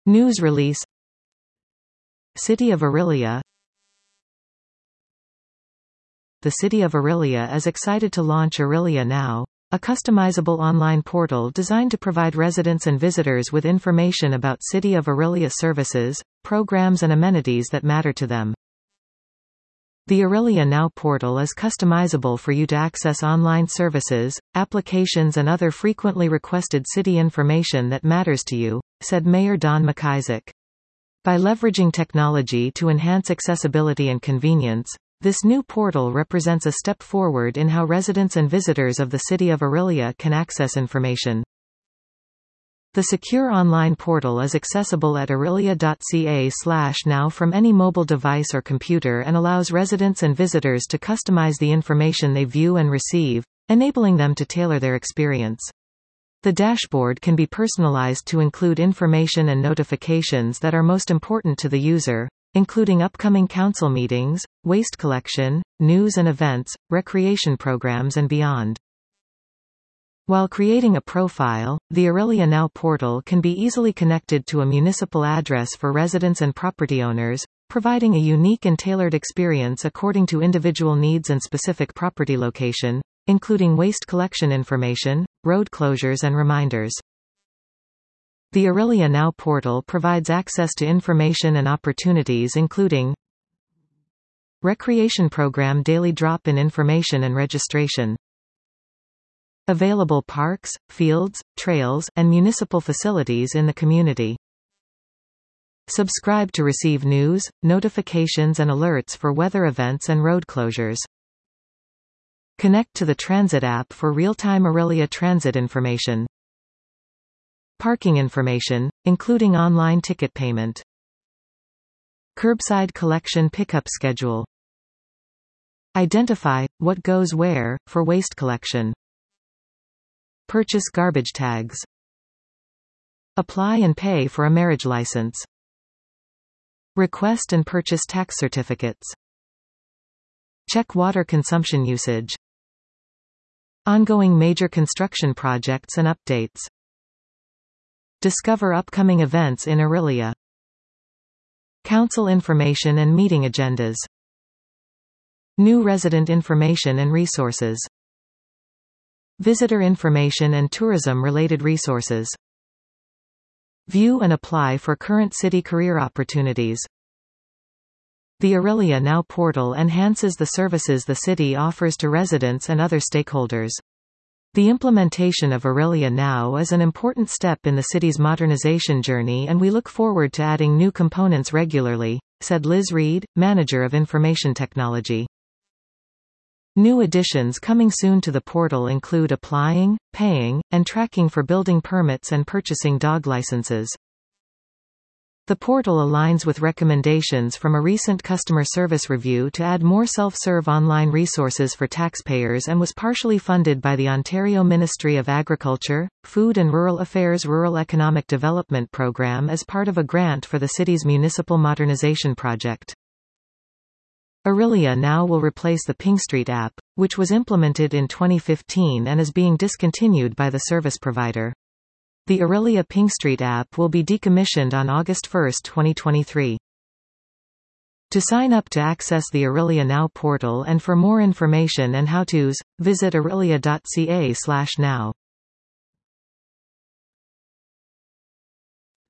News release. City of Orillia. The City of Orillia is excited to launch Orillia Now, a customizable online portal designed to provide residents and visitors with information about City of Orillia services, programs and amenities that matter to them. The Orillia Now portal is customizable for you to access online services, applications and other frequently requested city information that matters to you, said Mayor Don McIsaac. By leveraging technology to enhance accessibility and convenience, this new portal represents a step forward in how residents and visitors of the City of Orillia can access information. The secure online portal is accessible at orillia.ca/now from any mobile device or computer and allows residents and visitors to customize the information they view and receive, enabling them to tailor their experience. The dashboard can be personalized to include information and notifications that are most important to the user, including upcoming council meetings, waste collection, news and events, recreation programs and beyond. While creating a profile, the Orillia Now portal can be easily connected to a municipal address for residents and property owners, providing a unique and tailored experience according to individual needs and specific property location, including waste collection information, road closures and reminders. The Orillia Now portal provides access to information and opportunities including Recreation Program daily drop-in information and registration. Available parks, fields, trails, and municipal facilities in the community. Subscribe to receive news, notifications and alerts for weather events and road closures. Connect to the Transit app for real-time Orillia transit information. Parking information, including online ticket payment. Curbside collection pickup schedule. Identify what goes where for waste collection. Purchase garbage tags. Apply and pay for a marriage license. Request and purchase tax certificates. Check water consumption usage. Ongoing major construction projects and updates. Discover upcoming events in Orillia. Council information and meeting agendas. New resident information and resources. Visitor information and tourism-related resources. View and apply for current city career opportunities. The Orillia Now portal enhances the services the city offers to residents and other stakeholders. The implementation of Orillia Now is an important step in the city's modernization journey and we look forward to adding new components regularly, said Liz Reed, Manager of Information Technology. New additions coming soon to the portal include applying, paying, and tracking for building permits and purchasing dog licenses. The portal aligns with recommendations from a recent customer service review to add more self-serve online resources for taxpayers and was partially funded by the Ontario Ministry of Agriculture, Food and Rural Affairs Rural Economic Development Programme as part of a grant for the city's municipal modernization project. Orillia Now will replace the PingStreet app, which was implemented in 2015 and is being discontinued by the service provider. The Orillia PingStreet app will be decommissioned on August 1, 2023. To sign up to access the Orillia Now portal and for more information and how-tos, visit orillia.ca/now.